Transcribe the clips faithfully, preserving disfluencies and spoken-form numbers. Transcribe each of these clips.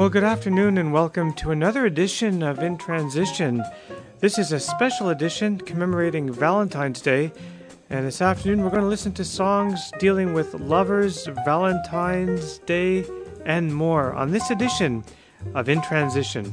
Well, good afternoon and welcome to another edition of In Transition. This is a special edition commemorating Valentine's Day, and this afternoon we're going to listen to songs dealing with lovers, Valentine's Day, and more on this edition of In Transition.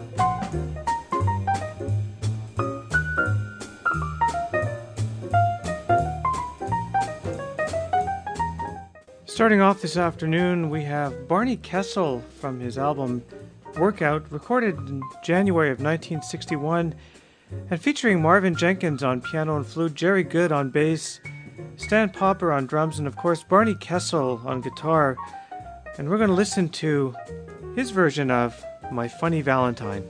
Starting off this afternoon, we have Barney Kessel from his album Workout, recorded in January of nineteen sixty-one, and featuring Marvin Jenkins on piano and flute, Jerry Good on bass, Stan Popper on drums, and of course Barney Kessel on guitar. And we're going to listen to his version of My Funny Valentine.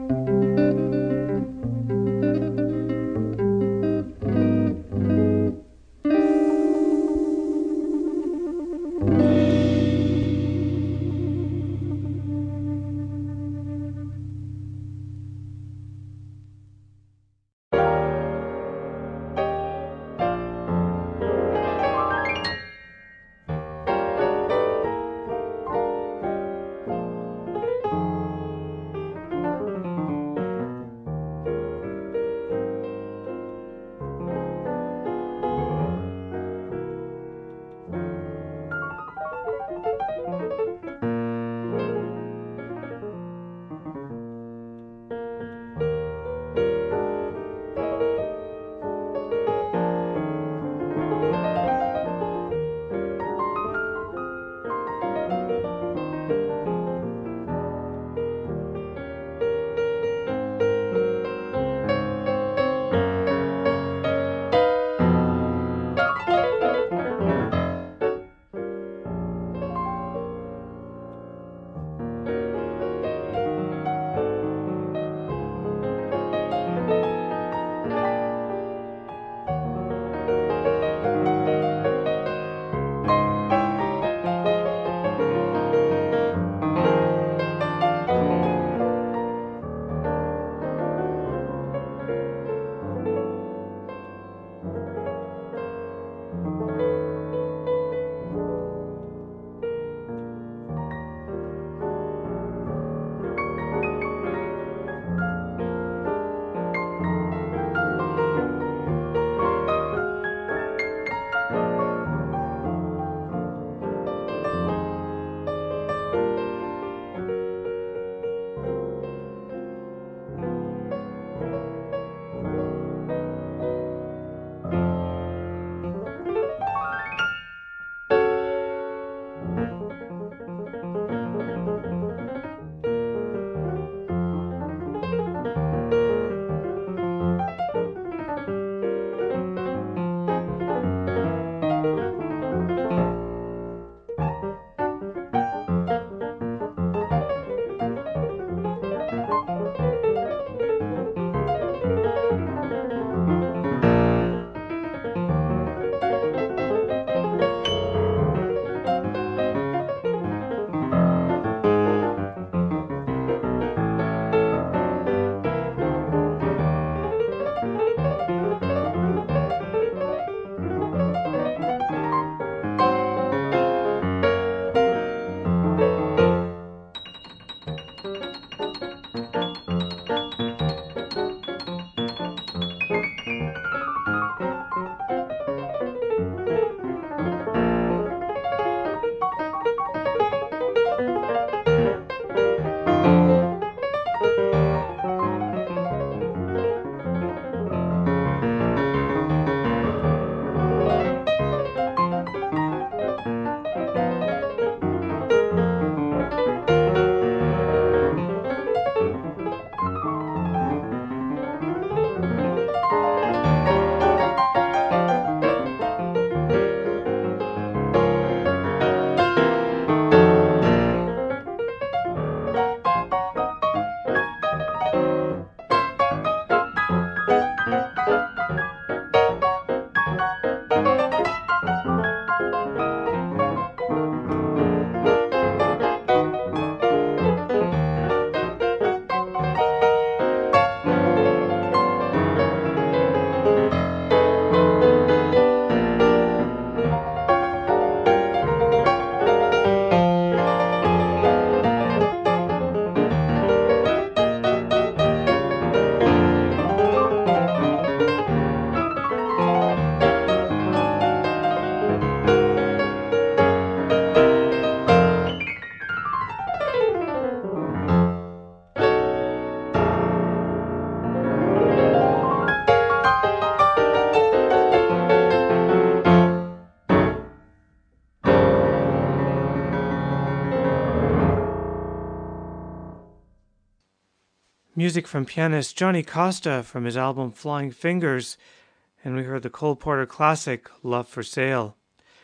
Music from pianist Johnny Costa from his album Flying Fingers, and we heard the Cole Porter classic Love for Sale.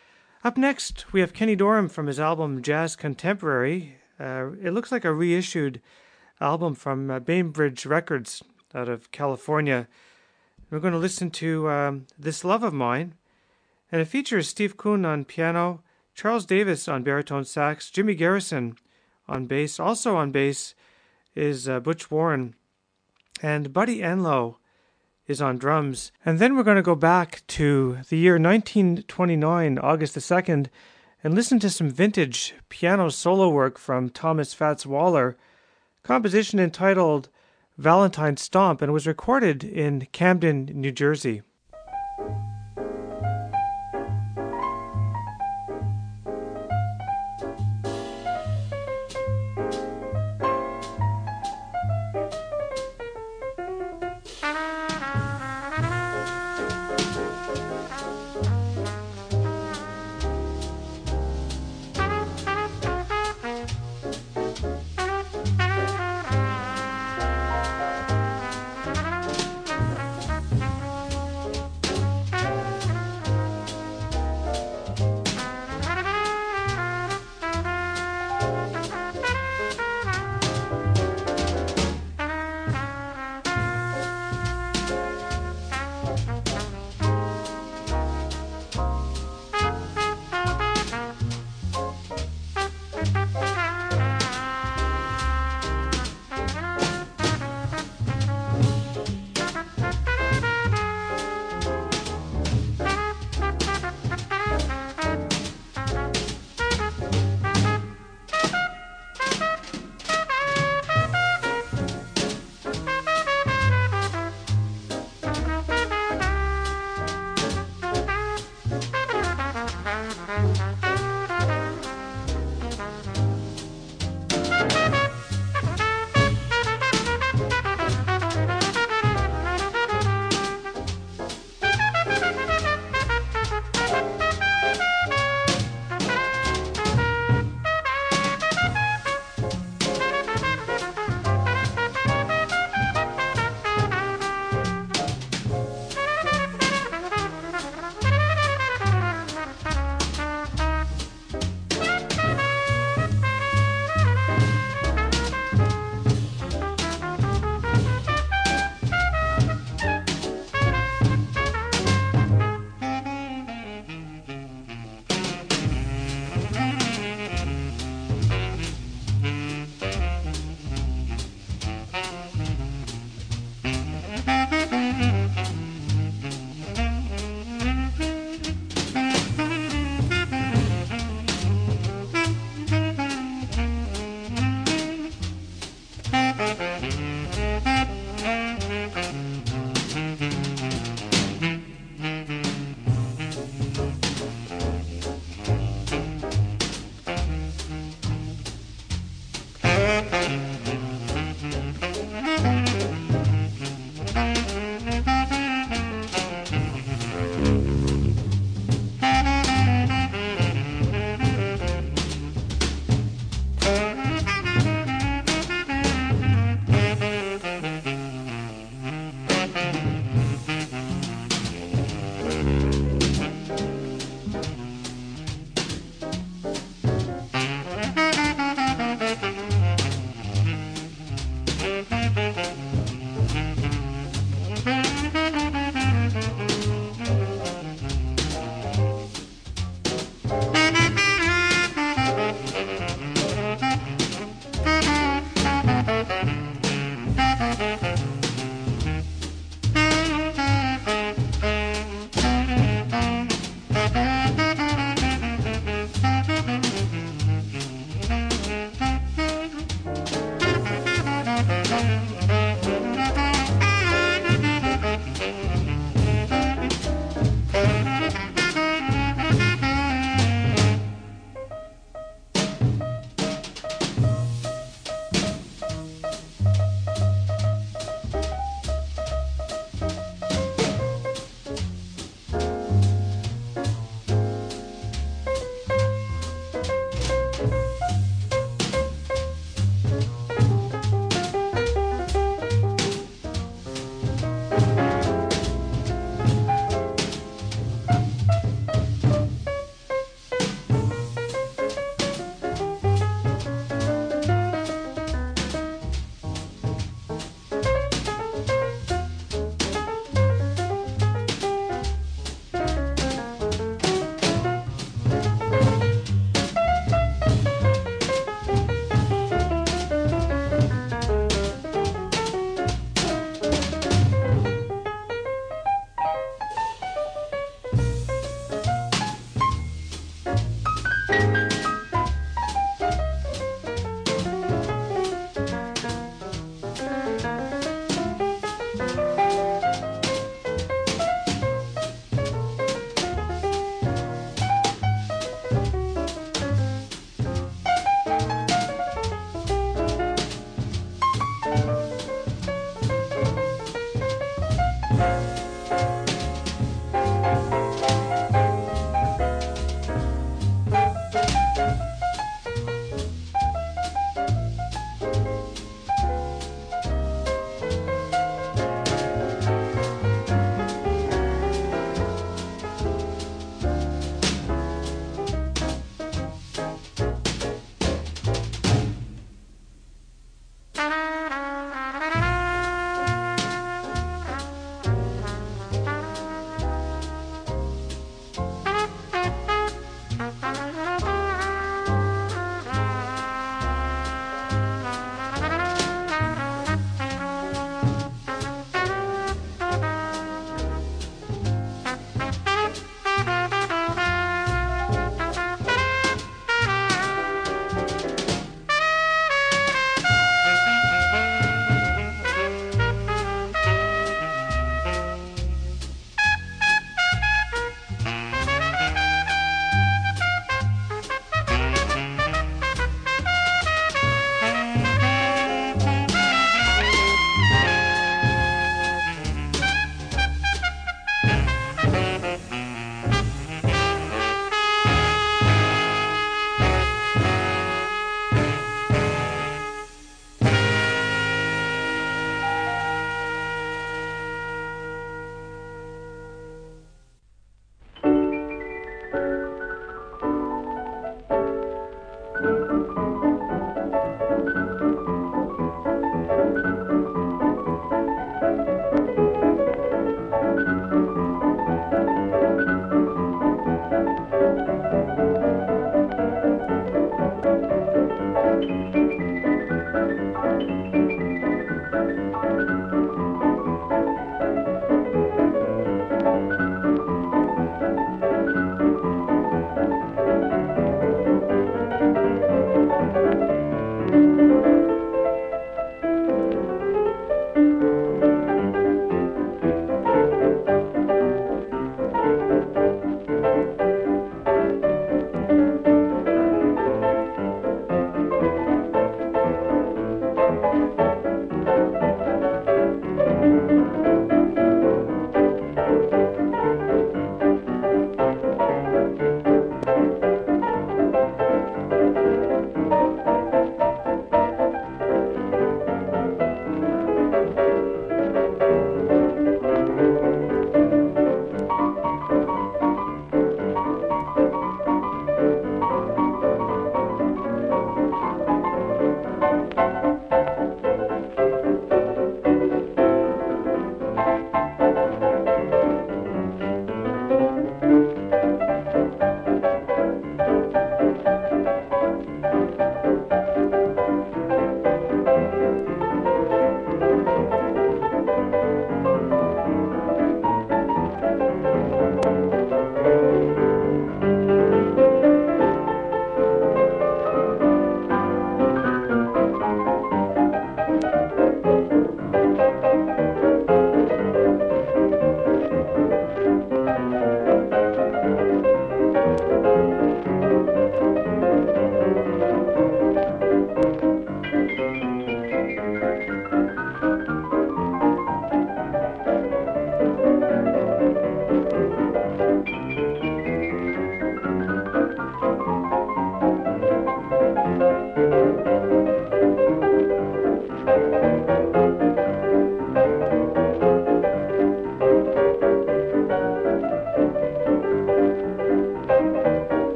Up next, we have Kenny Dorham from his album Jazz Contemporary. Uh, it looks like a reissued album from uh, Bainbridge Records out of California. We're going to listen to um, This Love of Mine, and it features Steve Kuhn on piano, Charles Davis on baritone sax, Jimmy Garrison on bass. Also on bass is uh, Butch Warren, and Buddy Enlow is on drums. And then we're going to go back to the year nineteen twenty-nine, August the second, and listen to some vintage piano solo work from Thomas Fats Waller, composition entitled Valentine Stomp, and was recorded in Camden, New Jersey.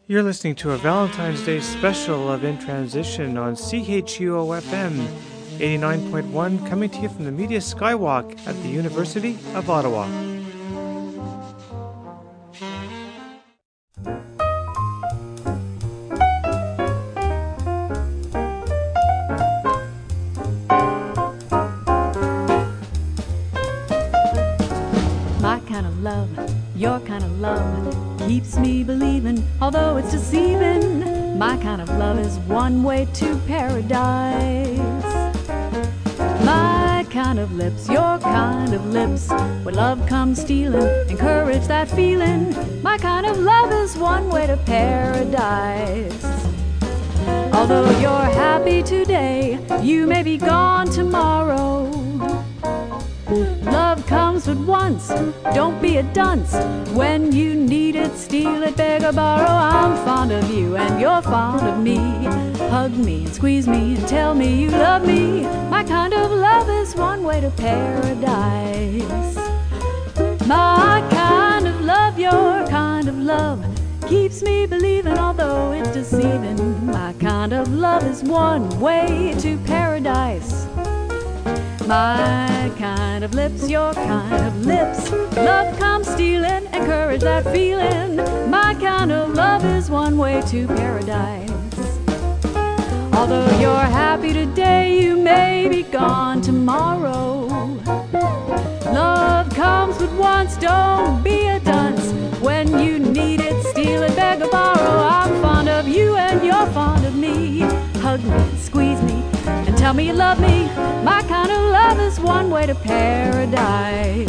You're listening to a Valentine's Day special of In Transition on C H U O F M eighty-nine point one, coming to you from the Media Skywalk at the University of Ottawa. My kind of love, your kind of love, keeps me believing, although it's deceiving. My kind of love is one way to paradise. My kind of lips, your kind of lips, where love comes stealing, encourage that feeling. My kind of love is one way to paradise. Although you're happy today, you may be gone tomorrow. Love comes but once, don't be a dunce. When you need it, steal it, beg or borrow. I'm fond of you and you're fond of me. Hug me and squeeze me and tell me you love me. My kind of love is one way to paradise. My kind of love, your kind of love, keeps me believing, although it's deceiving. My kind of love is one way to paradise. My kind of lips, your kind of lips, love comes stealing, encourage that feeling. My kind of love is one way to paradise. Although you're happy today, you may be gone tomorrow. Love comes but once, don't be a dunce. When you need it, steal it, beg or borrow. I'm fond of you and you're fond of me. Hug me and squeeze me and tell me you love me. My kind of love is one way to paradise.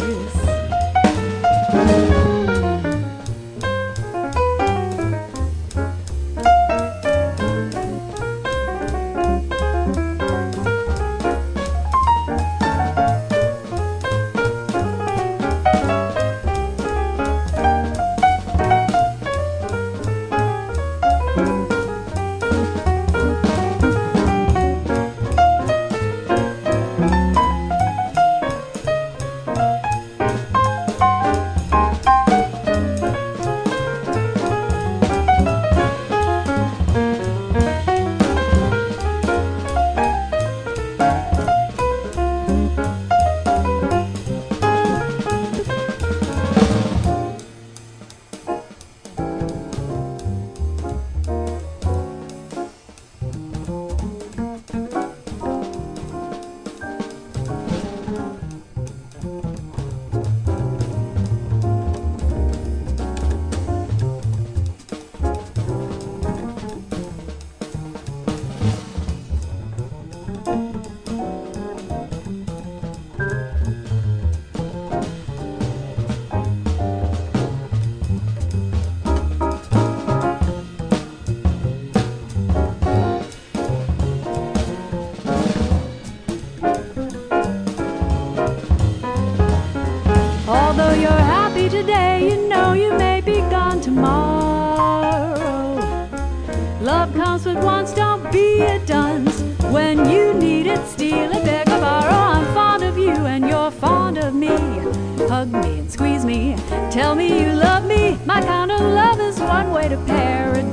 Today, you know you may be gone tomorrow. Love comes but once, don't be a dunce. When you need it, steal it, beg or borrow. I'm fond of you and you're fond of me. Hug me and squeeze me, tell me you love me. My kind of love is one way to paradise.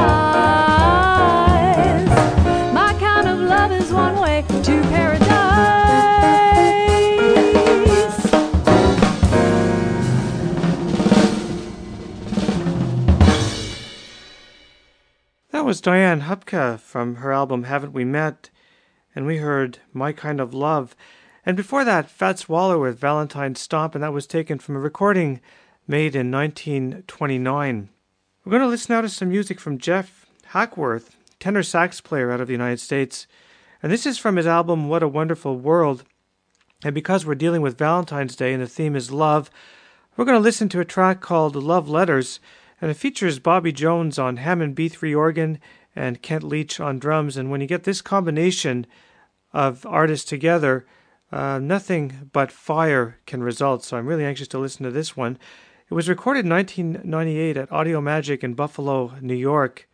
My kind of love is one way to paradise. That was Diane Hupka from her album Haven't We Met, and we heard My Kind of Love. And before that, Fats Waller with Valentine Stomp, and that was taken from a recording made in nineteen twenty-nine. We're going to listen now to some music from Jeff Hackworth, tenor sax player out of the United States. And this is from his album What a Wonderful World. And because we're dealing with Valentine's Day and the theme is love, we're going to listen to a track called Love Letters. And it features Bobby Jones on Hammond B three organ and Kent Leach on drums. And when you get this combination of artists together, uh, nothing but fire can result. So I'm really anxious to listen to this one. It was recorded in nineteen ninety-eight at Audio Magic in Buffalo, New York.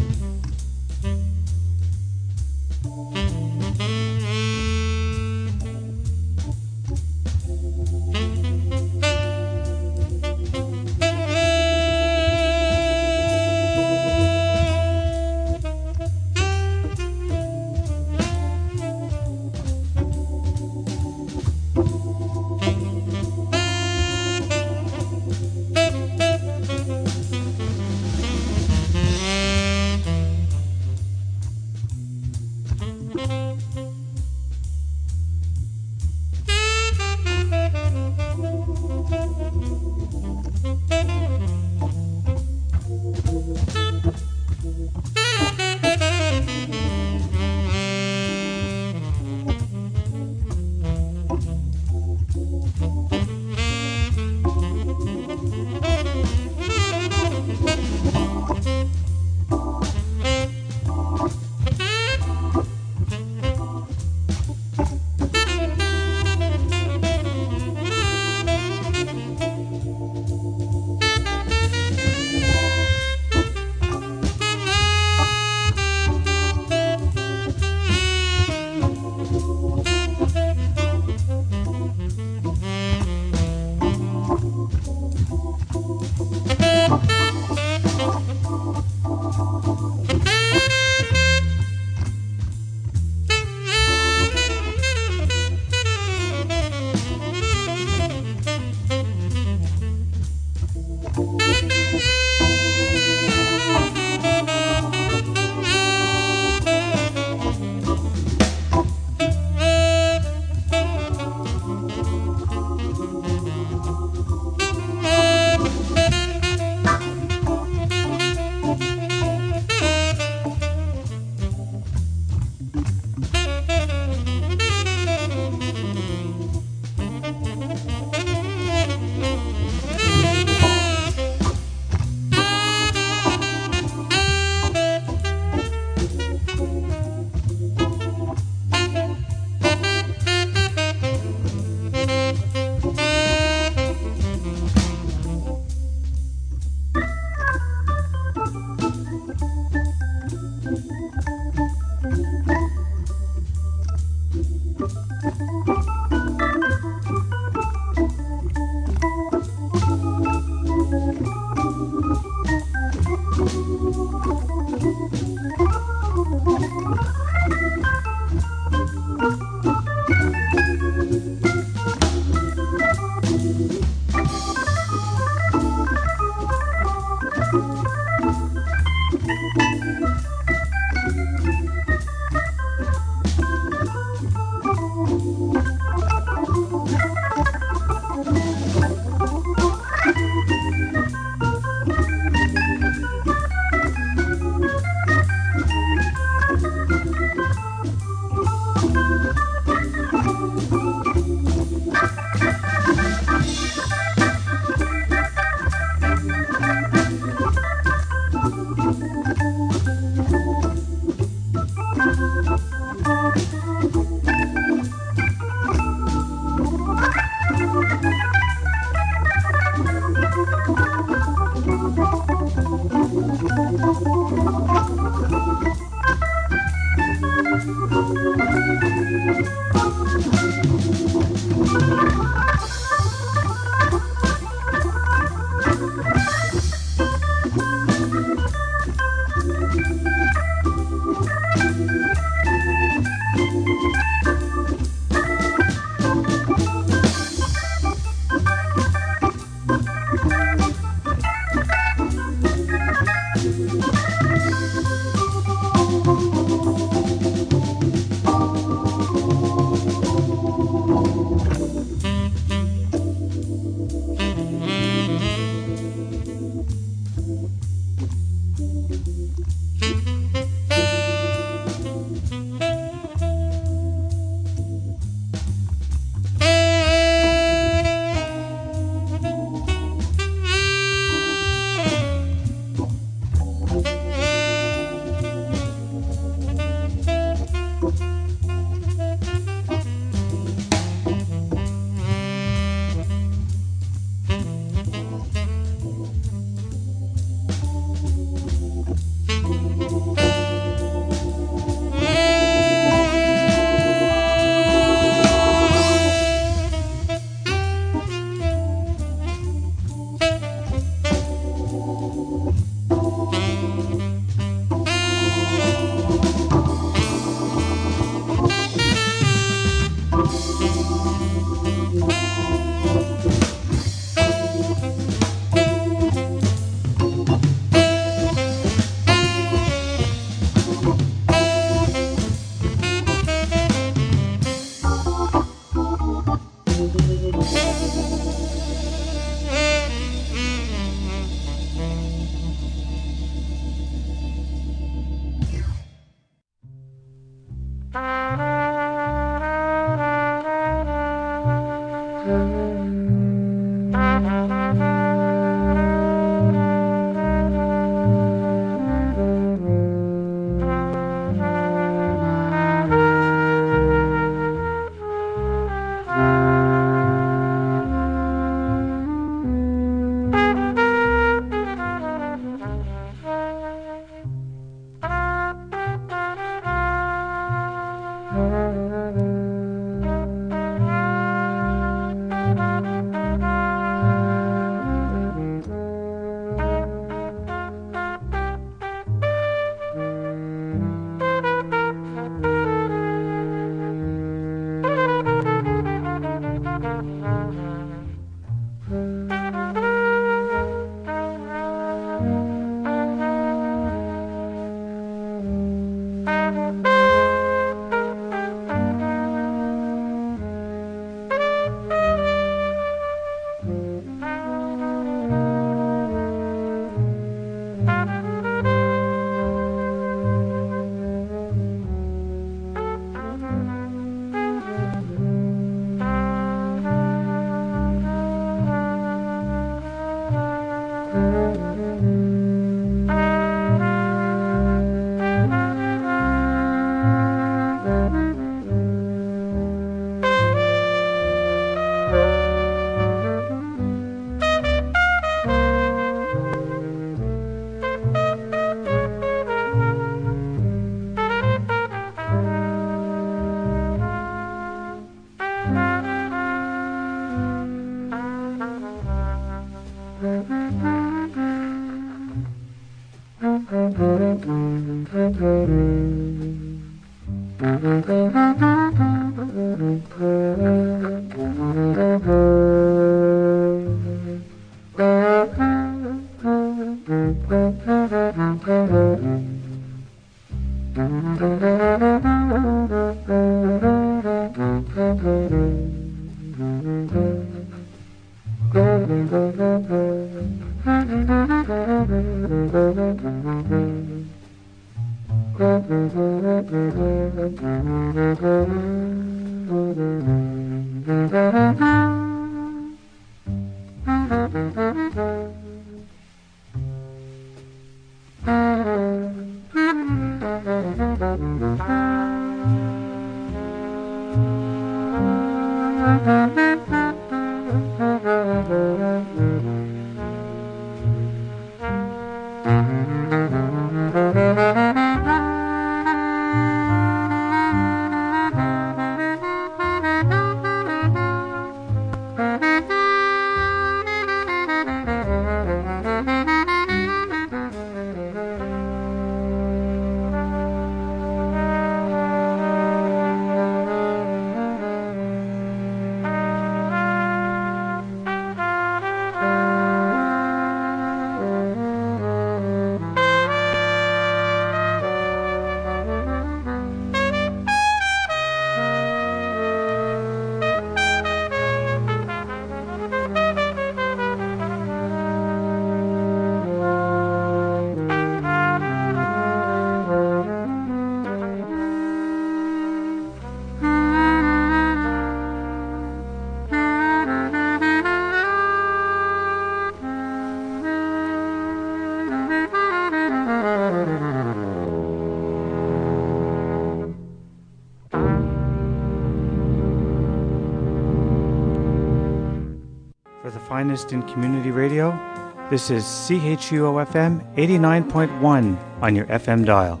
Finest in community radio. This is C H U O F M eighty-nine point one on your F M dial.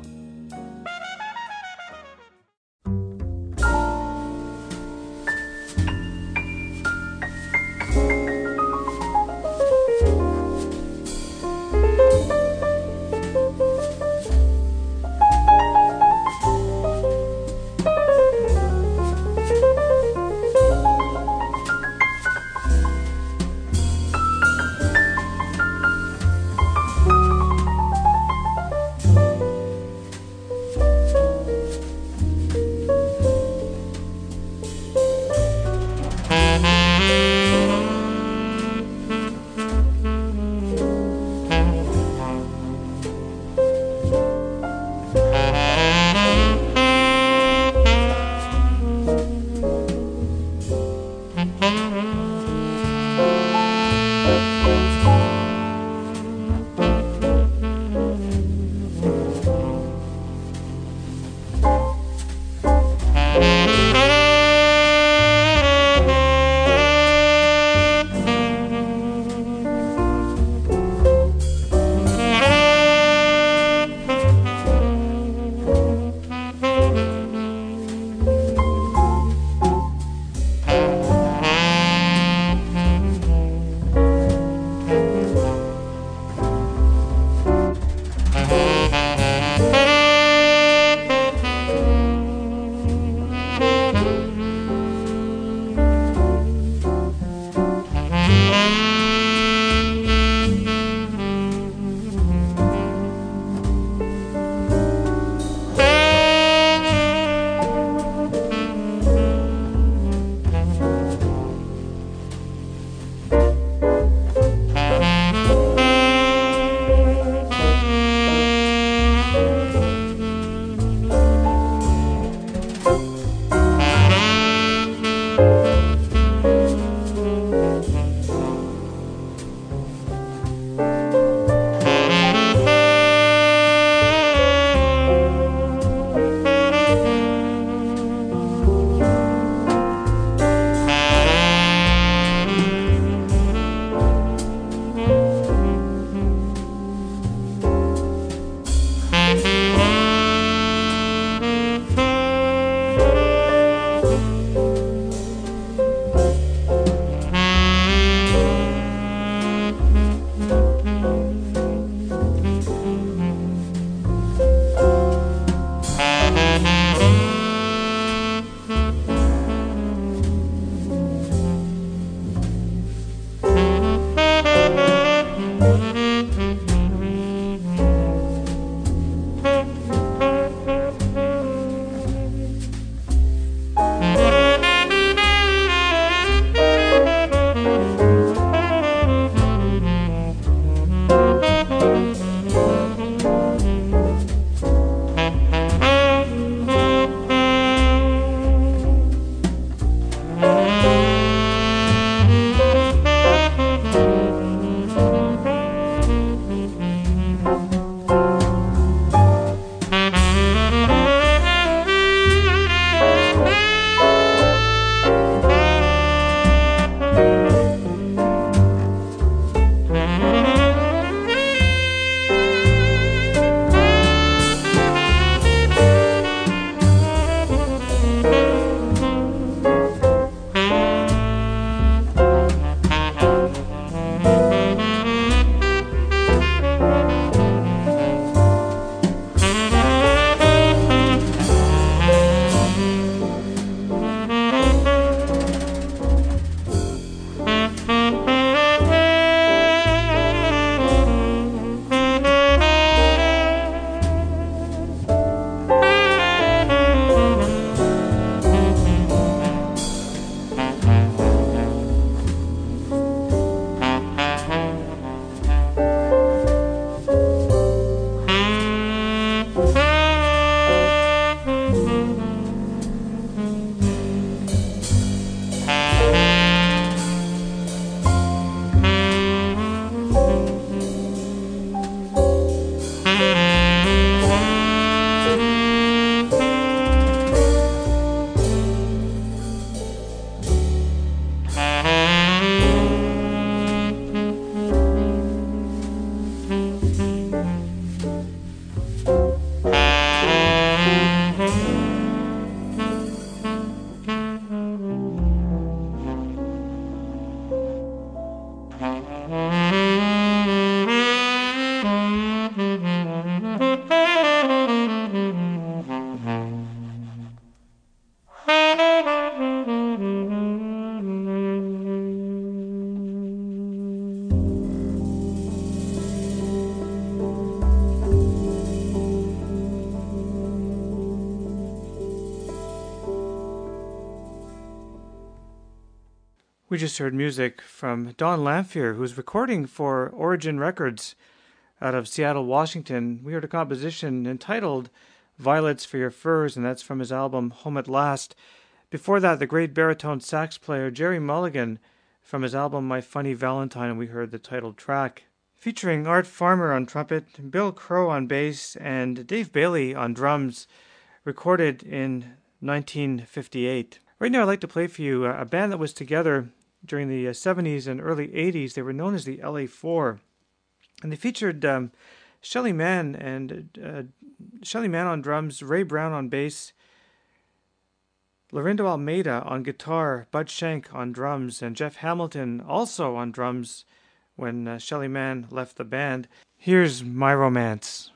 We just heard music from Don Lamphere, who's recording for Origin Records out of Seattle, Washington. We heard a composition entitled Violets for Your Furs, and that's from his album Home at Last. Before that, the great baritone sax player Jerry Mulligan from his album My Funny Valentine, and we heard the titled track. Featuring Art Farmer on trumpet, Bill Crow on bass, and Dave Bailey on drums, recorded in nineteen fifty-eight. Right now I'd like to play for you a band that was together during the seventies and early eighties. They were known as the L A Four, and they featured um, Shelly Manne and uh, Shelly Manne on drums, Ray Brown on bass, Lorindo Almeida on guitar, Bud Shank on drums, and Jeff Hamilton also on drums when uh, Shelly Manne left the band. Here's My Romance.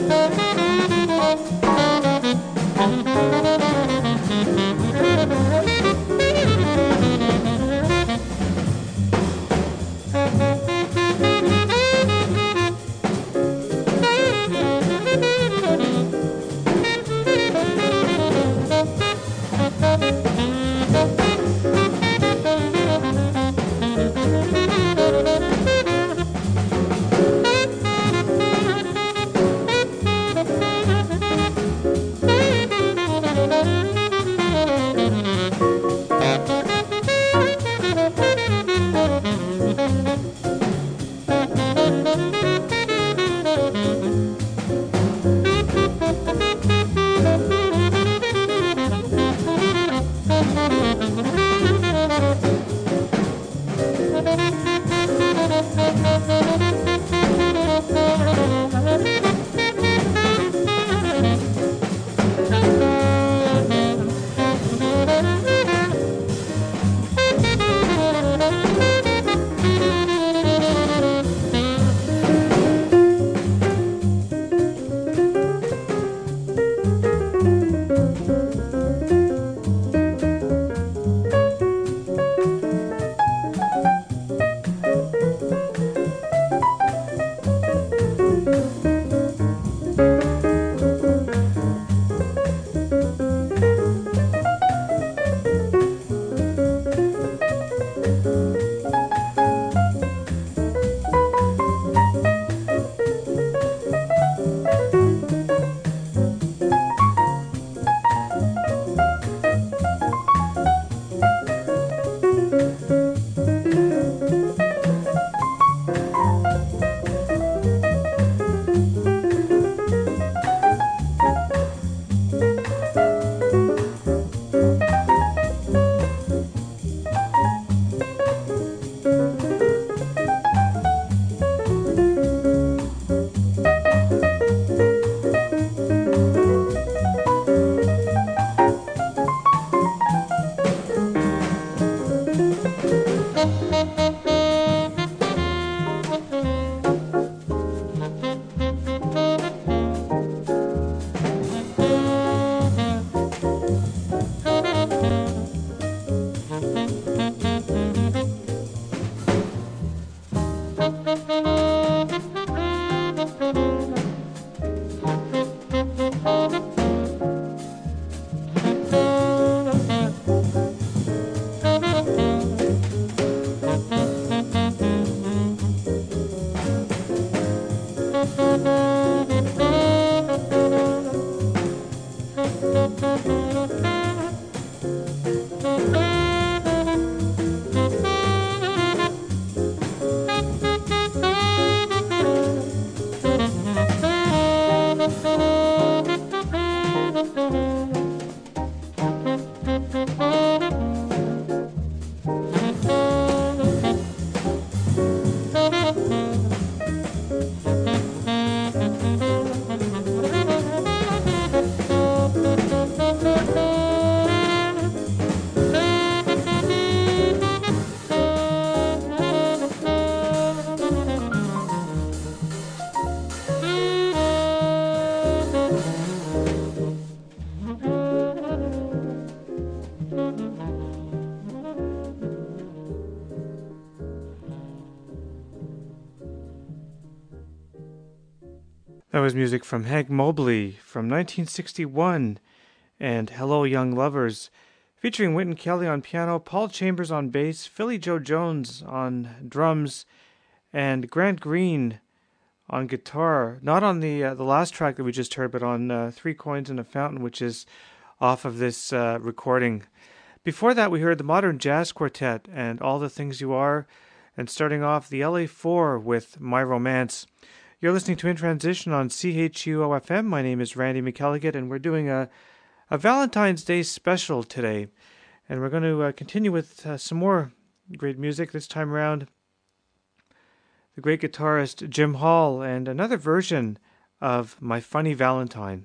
That was music from Hank Mobley from nineteen sixty-one and Hello Young Lovers, featuring Wynton Kelly on piano, Paul Chambers on bass, Philly Joe Jones on drums, and Grant Green on guitar. Not on the uh, the last track that we just heard, but on uh, Three Coins and a Fountain, which is off of this uh, recording. Before that, we heard the Modern Jazz Quartet and All the Things You Are, and starting off the L A Four with My Romance. You're listening to In Transition on C H U O F M. My name is Randy McElligott, and we're doing a, a Valentine's Day special today. And we're going to uh, continue with uh, some more great music. This time around, the great guitarist Jim Hall and another version of My Funny Valentine.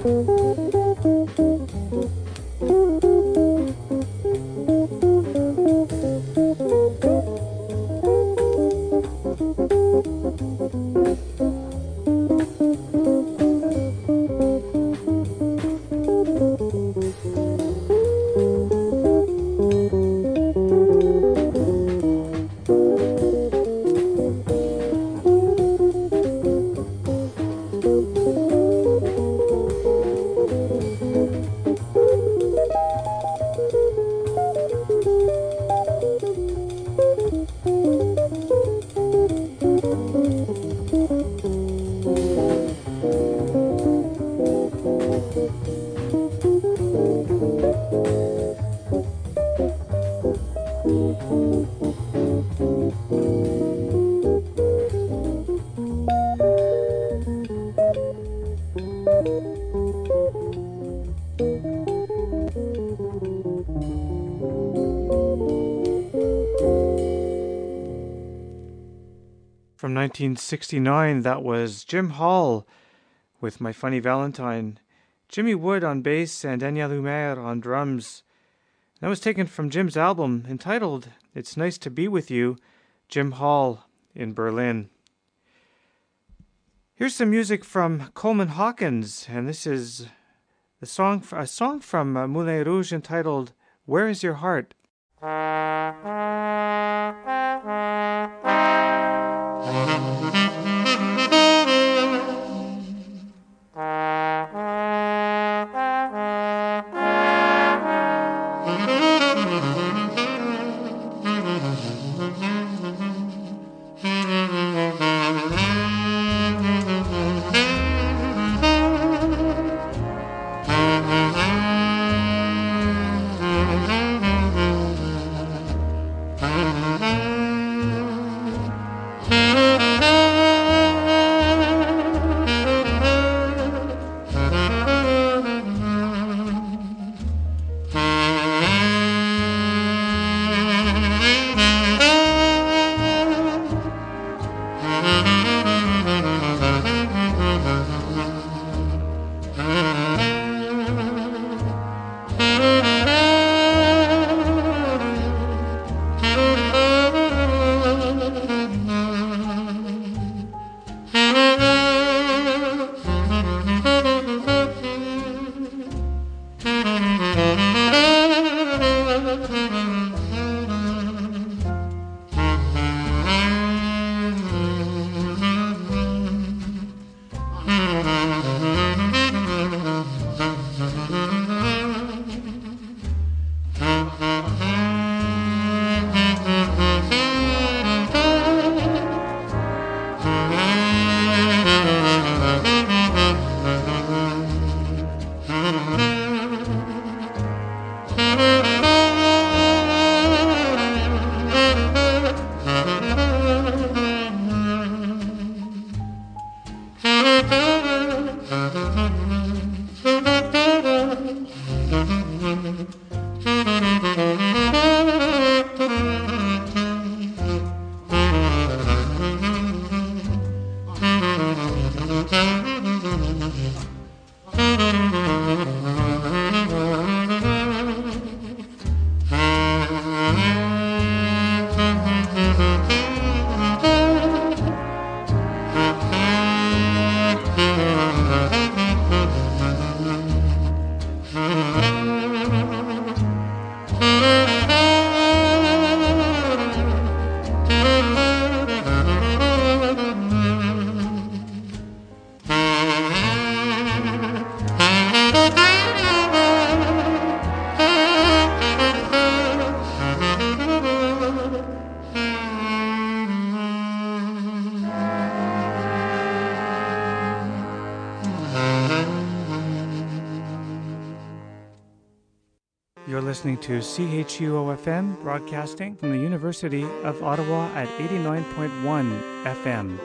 From nineteen sixty-nine, that was Jim Hall with My Funny Valentine, Jimmy Wood on bass and Enya Lumiere on drums. That was taken from Jim's album entitled It's Nice to Be With You, Jim Hall in Berlin. Here's some music from Coleman Hawkins, and this is the song, a song from Moulin Rouge entitled Where Is Your Heart? You're listening to C H U O F M, broadcasting from the University of Ottawa at eighty-nine point one F M.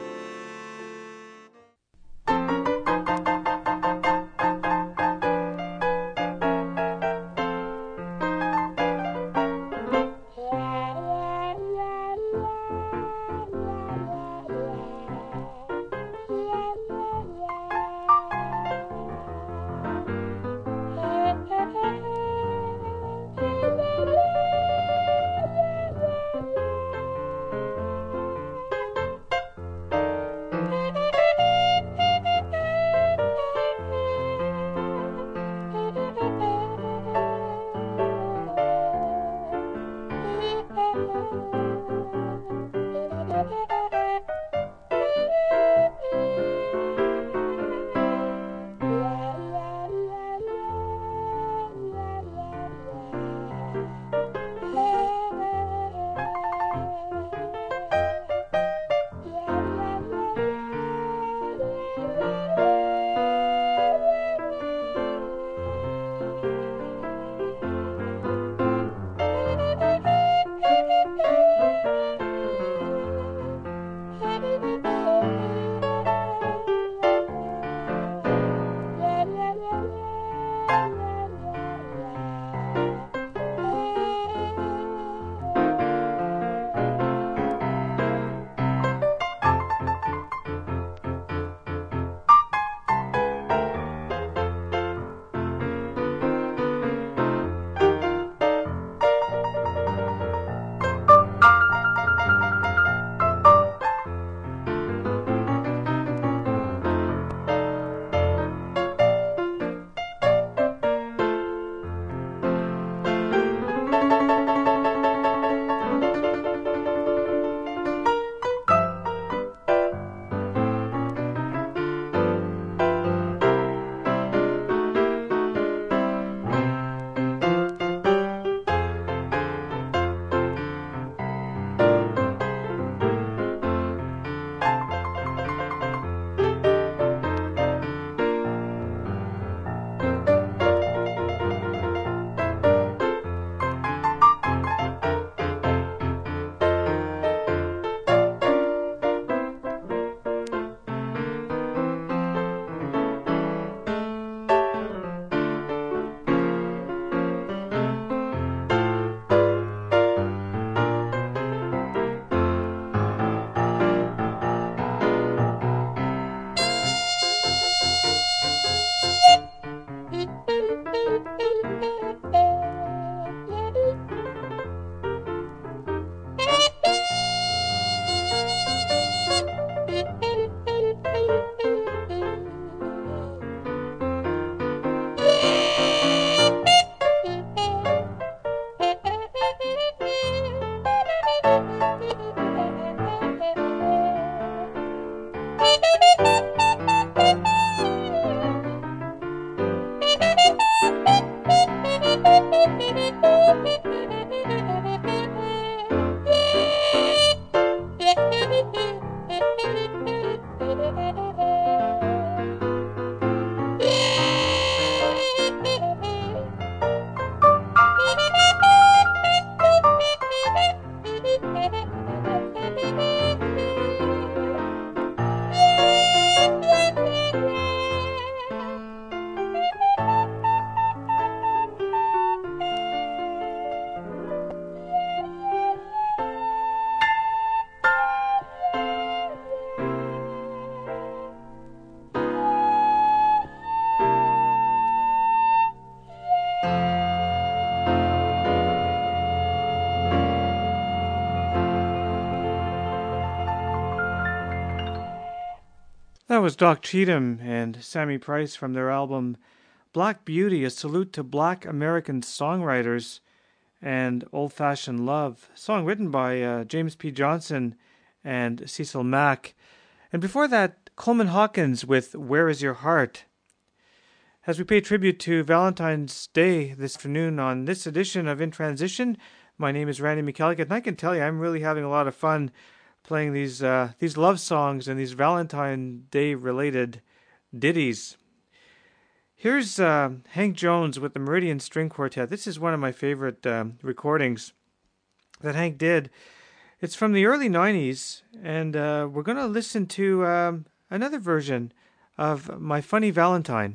That was Doc Cheatham and Sammy Price from their album Black Beauty, a salute to black American songwriters, and Old Fashioned Love, a song written by uh, James P. Johnson and Cecil Mack. And before that, Coleman Hawkins with Where Is Your Heart? As we pay tribute to Valentine's Day this afternoon on this edition of In Transition, my name is Randy McElligott, and I can tell you I'm really having a lot of fun playing these uh, these love songs and these Valentine's Day related ditties. Here's uh, Hank Jones with the Meridian String Quartet. This is one of my favorite um, recordings that Hank did. It's from the early nineties, and uh, we're going to listen to um, another version of My Funny Valentine.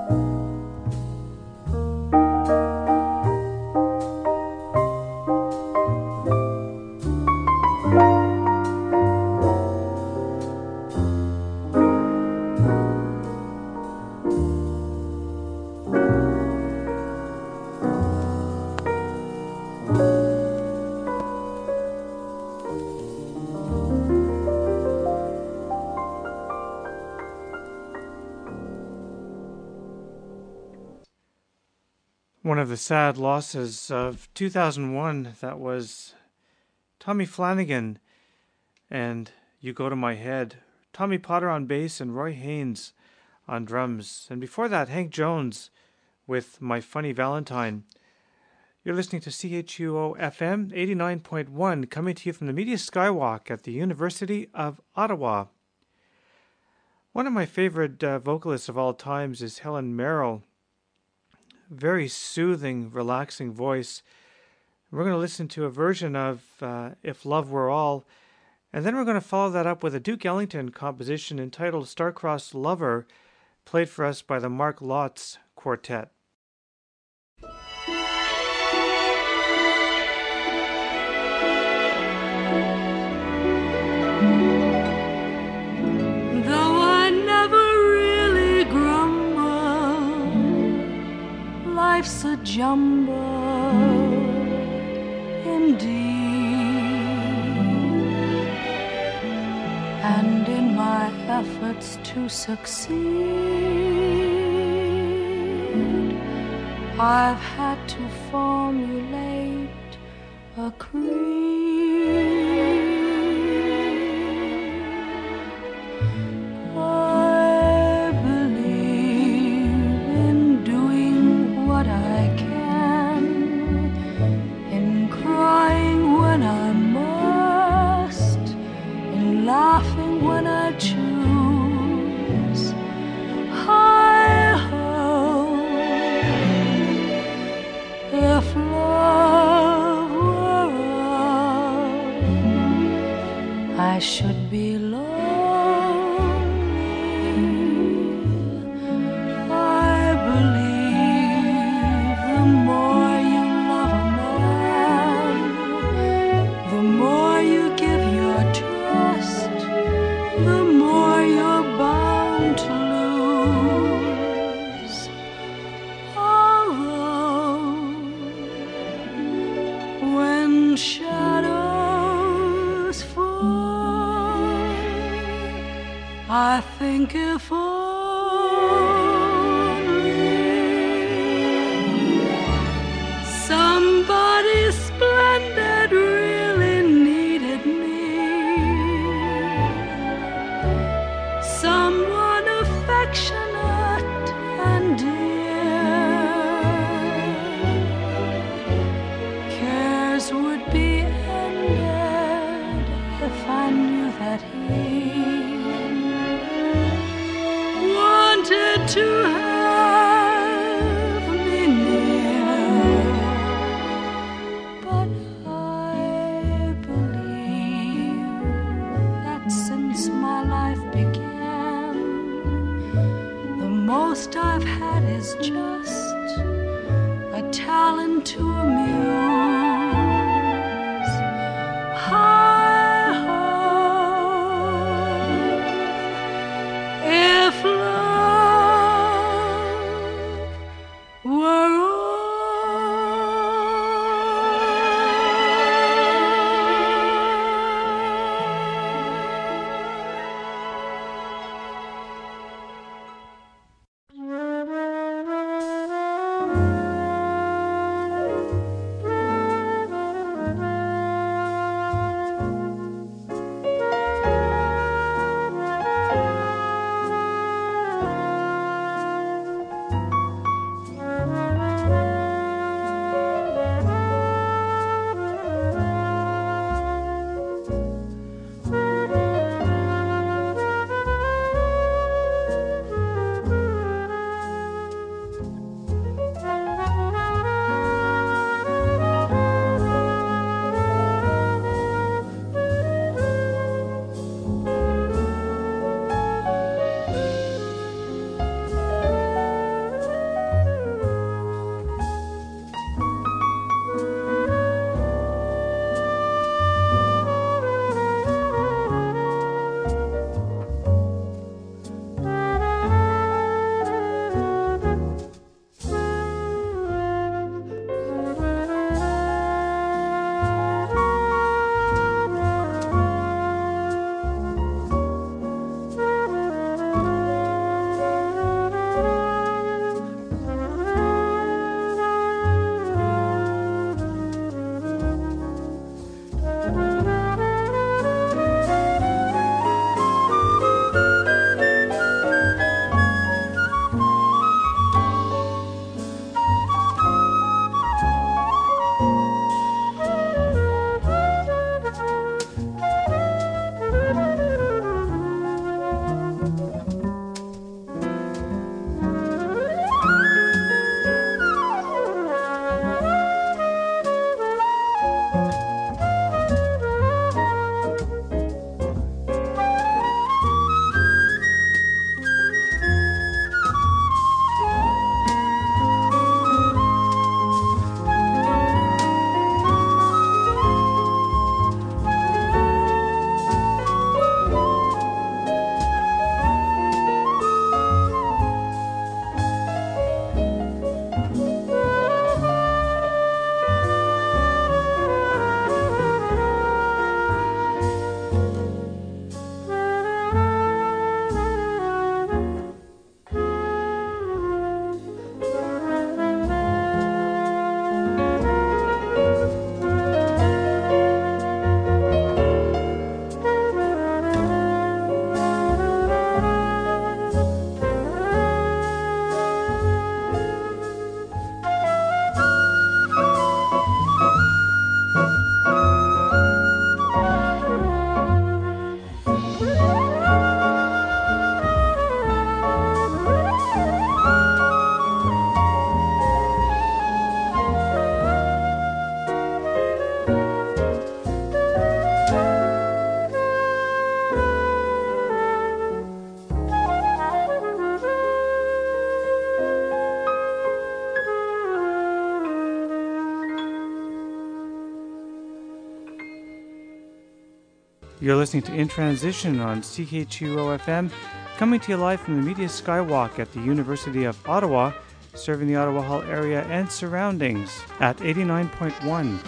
One of the sad losses of two thousand one, that was Tommy Flanagan and You Go to My Head. Tommy Potter on bass and Roy Haynes on drums. And before that, Hank Jones with My Funny Valentine. You're listening to C H U O F M eighty-nine point one, coming to you from the Media Skywalk at the University of Ottawa. One of my favorite uh, vocalists of all times is Helen Merrill. Very soothing, relaxing voice. We're going to listen to a version of uh, If Love Were All, and then we're going to follow that up with a Duke Ellington composition entitled Star-Crossed Lover, played for us by the Mark Lotz Quartet. Though I never really grumble, life's a jumble indeed, and in my efforts to succeed, I've had to formulate a creed. I believe in doing what I can, in crying when I must, in laughing when I choose. Hi-ho, if love were all, I should be lonely. I believe the more you love a man, the more you give your trust, the more you're bound to lose. Although when shadows fall, I think if only somebody splendid really needed me, someone affectionate and dear, cares would be ended if I knew that he wanted to have me near. But I believe that since my life began, the most I've had is just a talent to amuse. Hi-ho, if love were all. You're listening to In Transition on C K H U O F M, coming to you live from the Media Skywalk at the University of Ottawa, serving the Ottawa Hall area and surroundings at eighty-nine point one.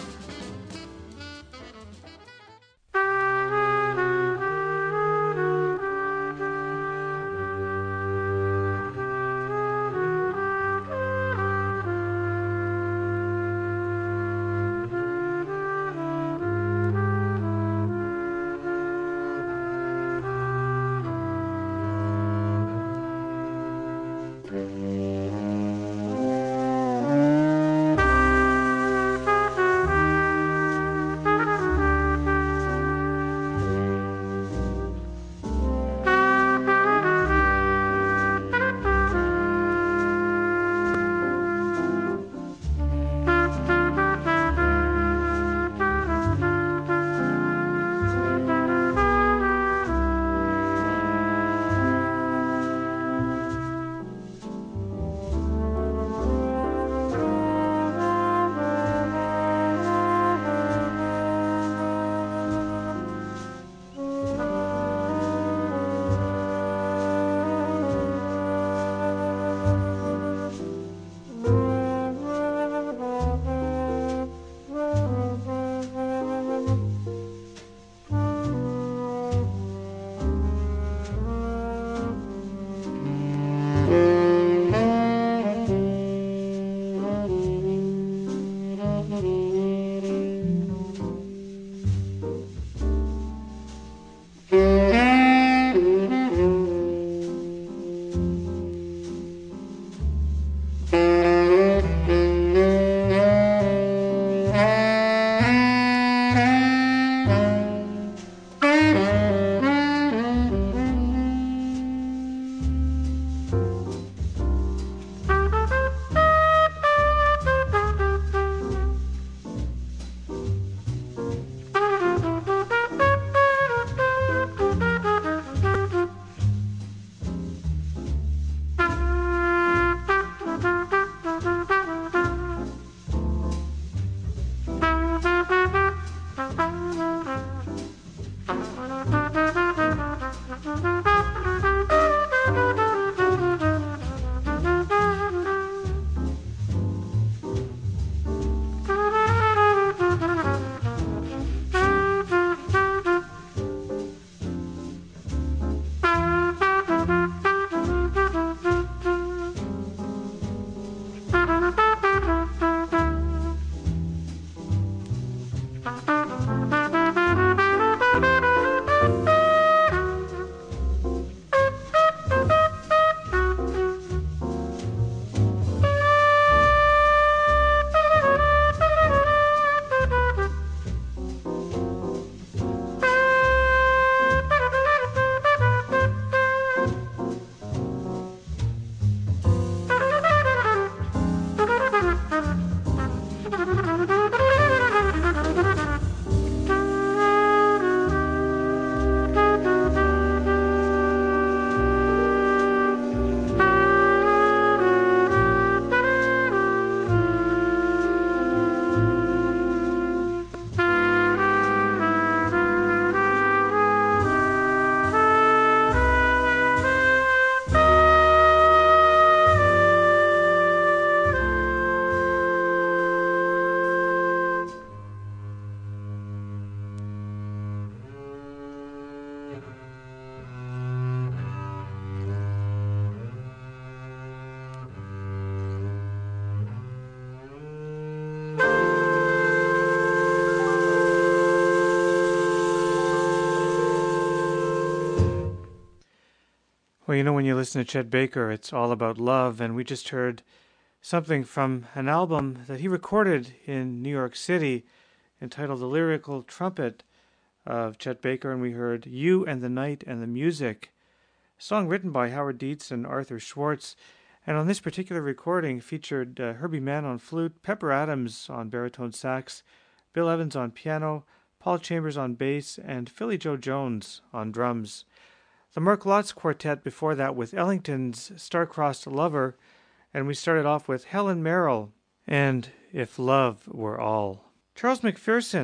Well, you know, when you listen to Chet Baker, it's all about love, and we just heard something from an album that he recorded in New York City entitled The Lyrical Trumpet of Chet Baker, and we heard You and the Night and the Music, a song written by Howard Dietz and Arthur Schwartz, and on this particular recording featured uh, Herbie Mann on flute, Pepper Adams on baritone sax, Bill Evans on piano, Paul Chambers on bass, and Philly Joe Jones on drums. The Mark Lotz Quartet before that with Ellington's Star-Crossed Lover, and we started off with Helen Merrill and If Love Were All. Charles McPherson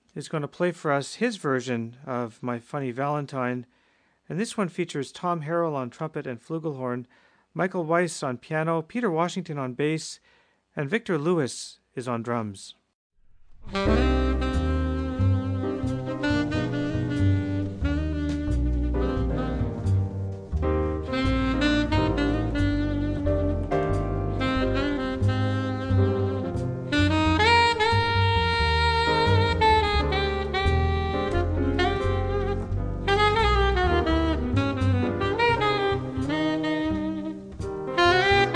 is going to play for us his version of My Funny Valentine, and this one features Tom Harrell on trumpet and flugelhorn, Michael Weiss on piano, Peter Washington on bass, and Victor Lewis is on drums.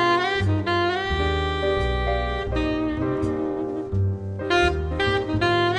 Thank you.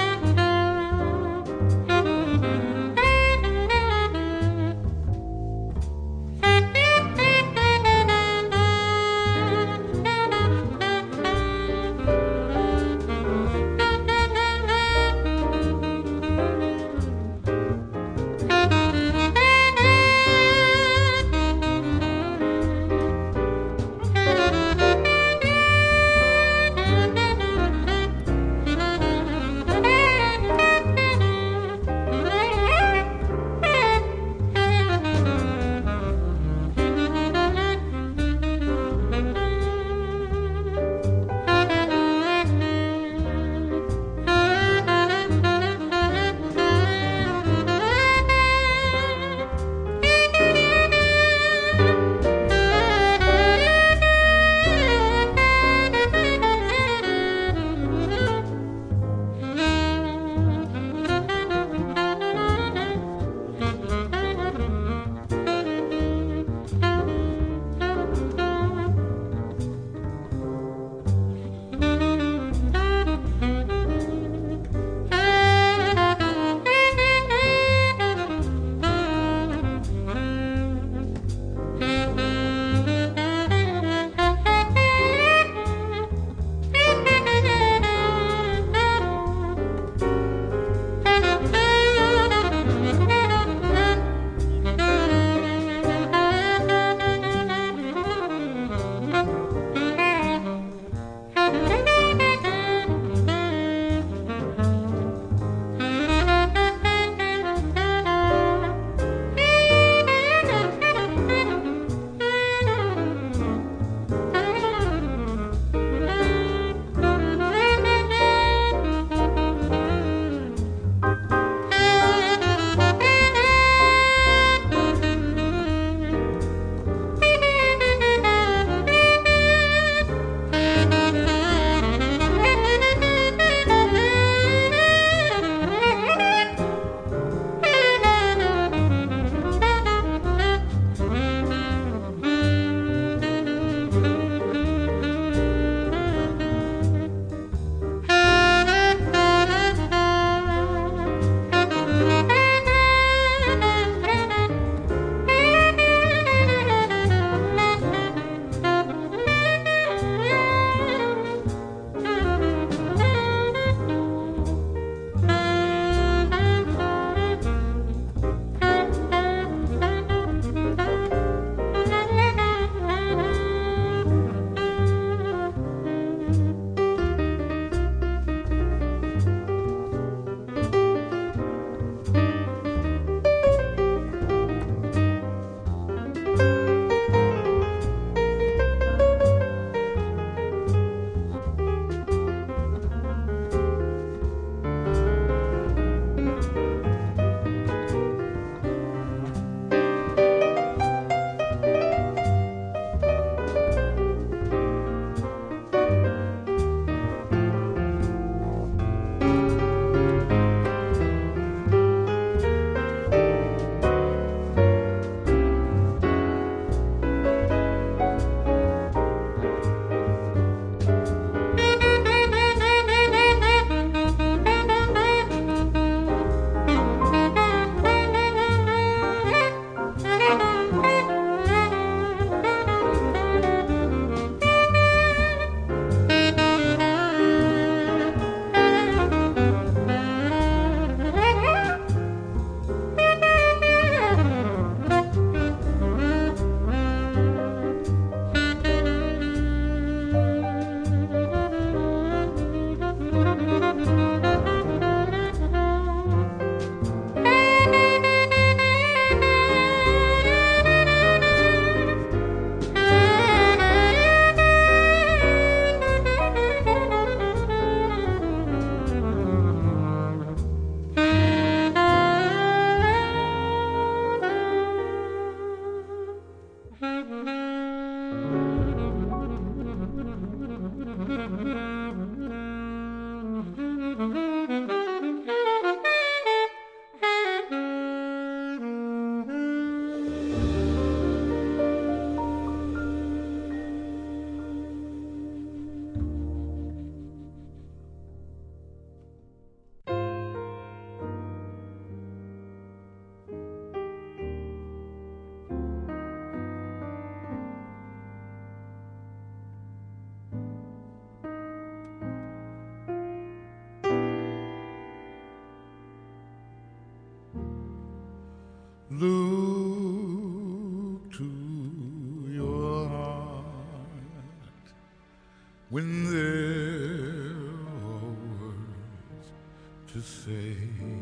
Look to your heart when there are words to say,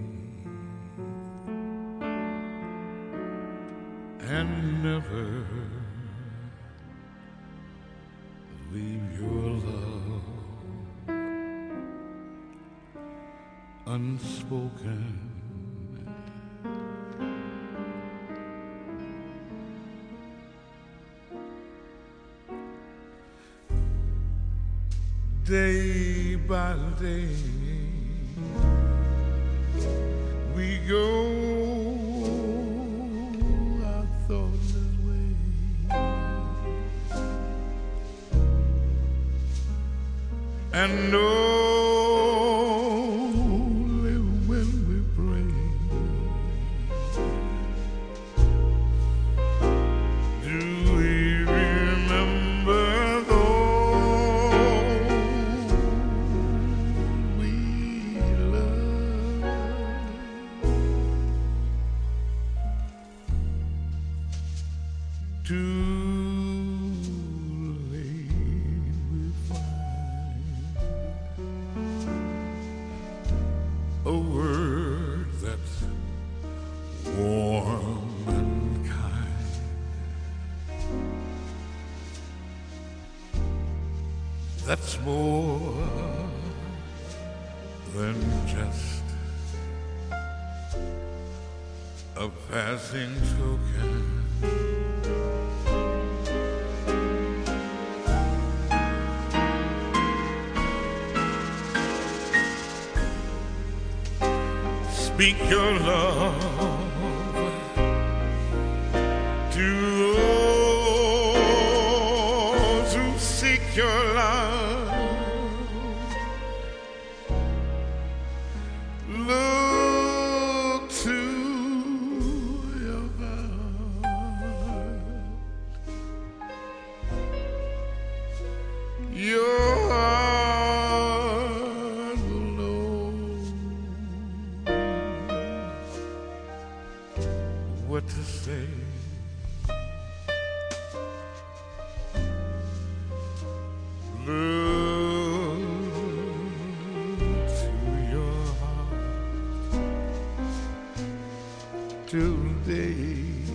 and never leave your love unspoken. Day by day we go our thoughtless way, and only when we pray do we remember that's more than just a passing token. Speak your love to those who seek your love. Look to your heart. Your heart will know what to say. Look to your heart today.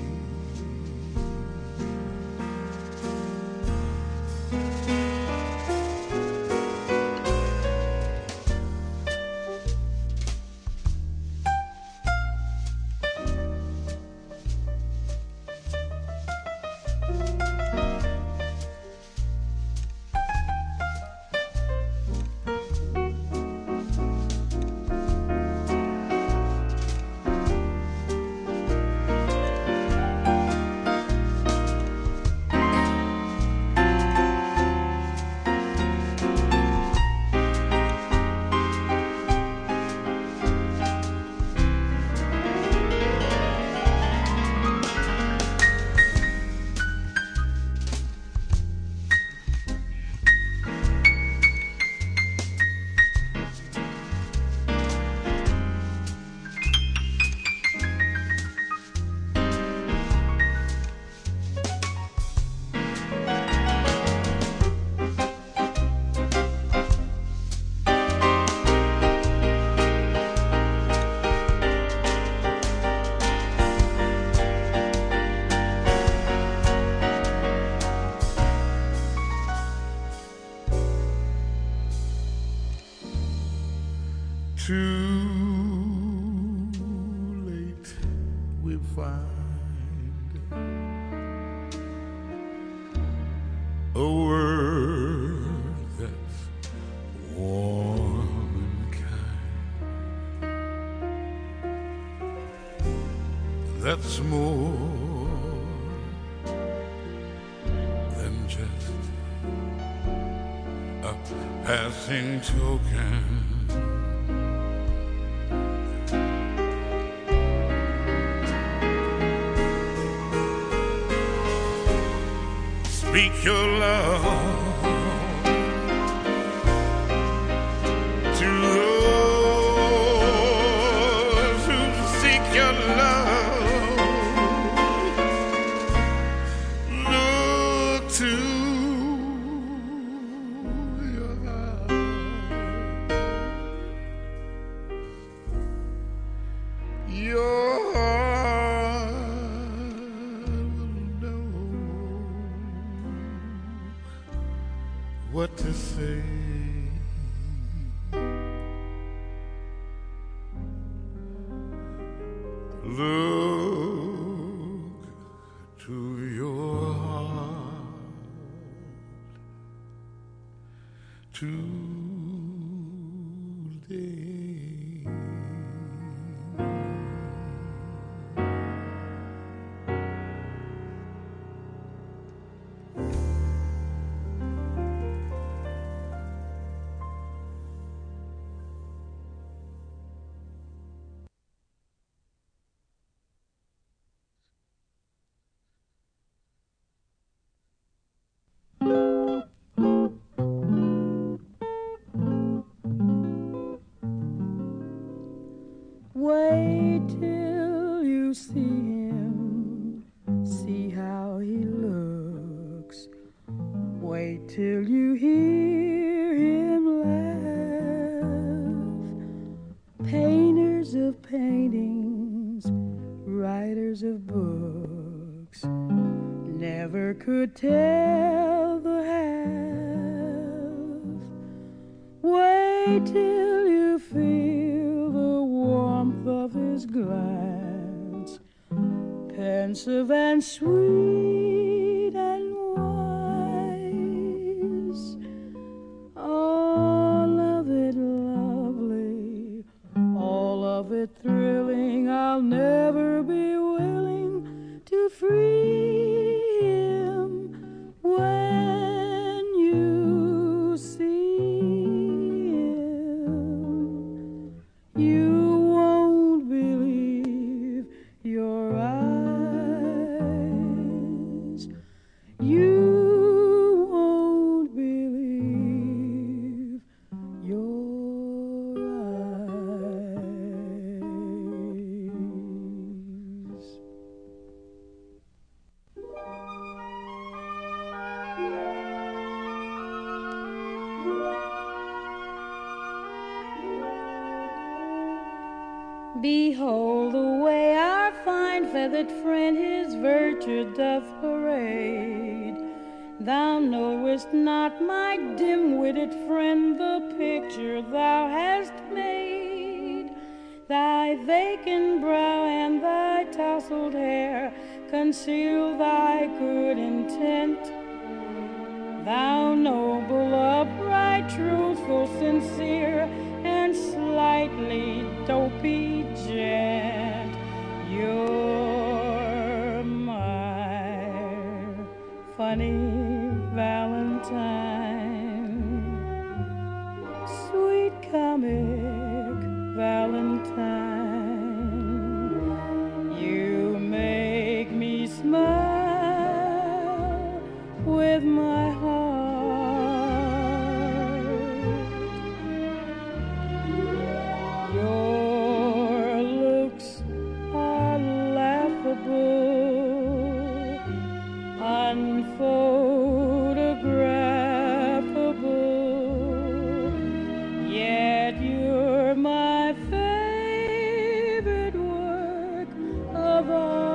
Too late we find a word that's is more than just a passing token. Speak your love to those who seek your love. Look to your heart. Your heart will know what to say. Look to your heart today. Wait till you see him, see how he looks. Wait till you hear him laugh. Painters of paintings, writers of books, never could tell the half. Wait till you feel the warmth of his glance, pensive and sweet and wise. All of it lovely, all of it thrilling. I'll never be willing to free him when you see him. You won't believe your eyes. You won't believe your eyes. Behold the way our fine feathered friend his virtue doth parade. Thou knowest not, my dim-witted friend, the picture thou hast made. Thy vacant brow and thy tousled hair conceal thy good intent. Thou noble, upright, truthful, sincere, and slightly dopey gent, you're my funny Valentine, sweet comic Valentine. You make me smile with my heart. Your looks are laughable, unphotographable, yet you're my favorite work of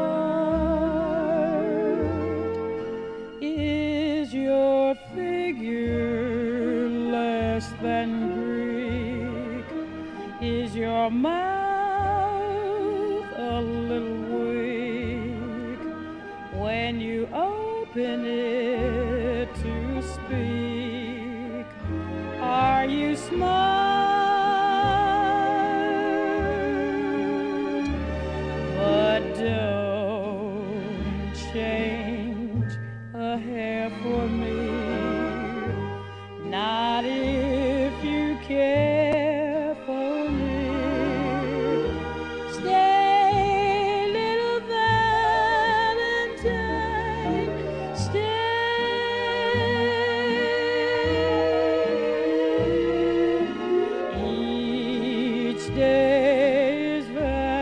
art. Is your figure less than Greek? Is your mouth a little weak when you open it to speak? Are you smart? But don't not if you care for me. Stay, little Valentine, stay. Each day is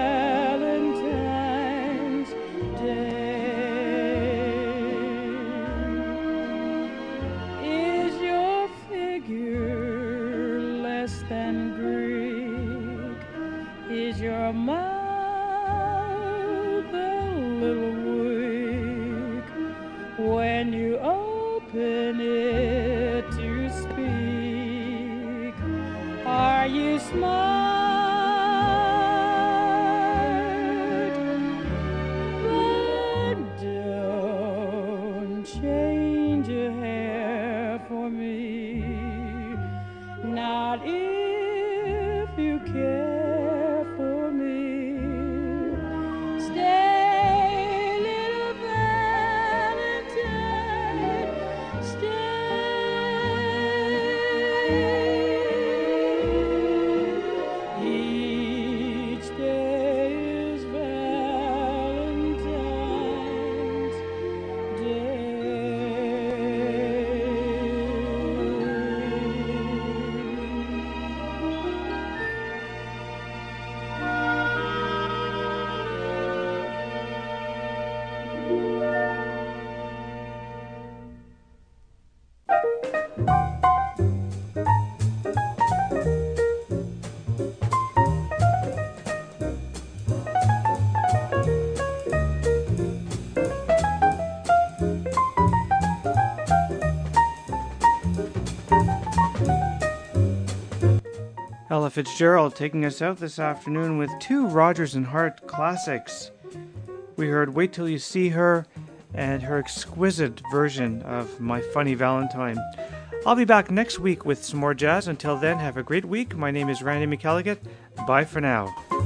Valentine's Day. Is your figure less than Greek? Is your mouth a little weak when you open it to speak? Are you smart? But don't change a hair for me, not if you care for me. Stay, little Valentine, stay. Each day is Valentine's Ella Fitzgerald taking us out this afternoon with two Rodgers and Hart classics. We heard Wait Till You See Her and her exquisite version of My Funny Valentine. I'll be back next week with some more jazz. Until then, have a great week. My name is Randy McElligott. Bye for now.